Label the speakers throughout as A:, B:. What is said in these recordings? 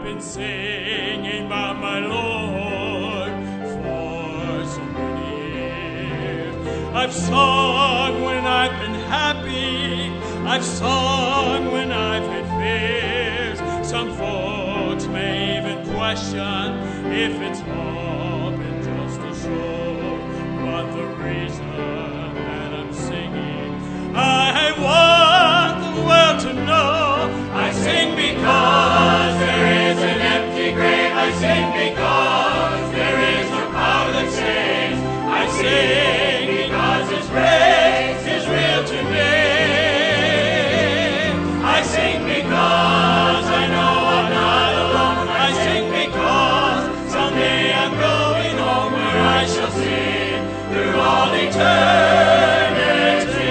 A: been singing about my Lord for so many years. I've sung when I've been happy, I've sung when I've had fears. Some folks may even question if it's all been just a show, but the reason that I'm singing, I want the world to know, I sing because there is an empty grave. I sing because there is no power that saves. I sing because His grace is real to me. I sing because I know I'm not alone. I sing because someday I'm going home where I shall sing through all eternity.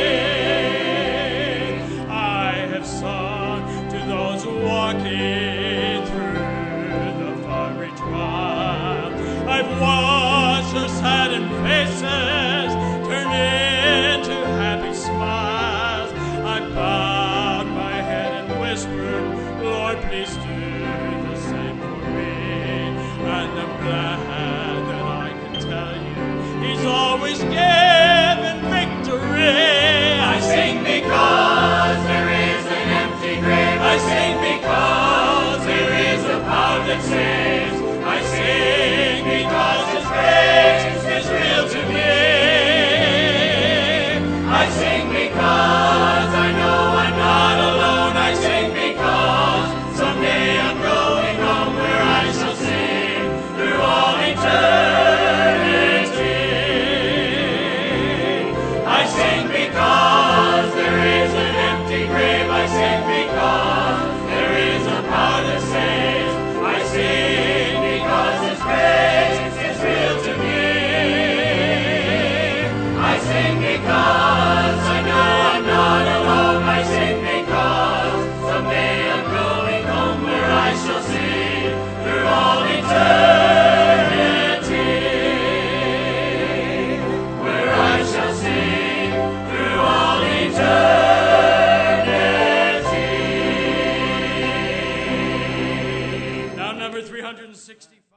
A: I have sung to those walking through the fiery trial. I've watched their saddened faces turn into happy smiles. I've bowed my head and whispered, Lord, please do the same for me. And I'm glad that I can tell you He's always given victory. I sing because there is an empty grave. I sing because there is a power that saves. I sing because His grace is real to me. I sing because I know I'm not alone. I sing because someday I'm going home where I shall sing through all eternity. I sing because there is an empty grave. I sing because there is a power that saves. I sing because His grace is real to me. I sing because I know I'm not alone. I sing because someday I'm going home where I shall sing through all eternity. Where I shall sing through all eternity. Now number 360.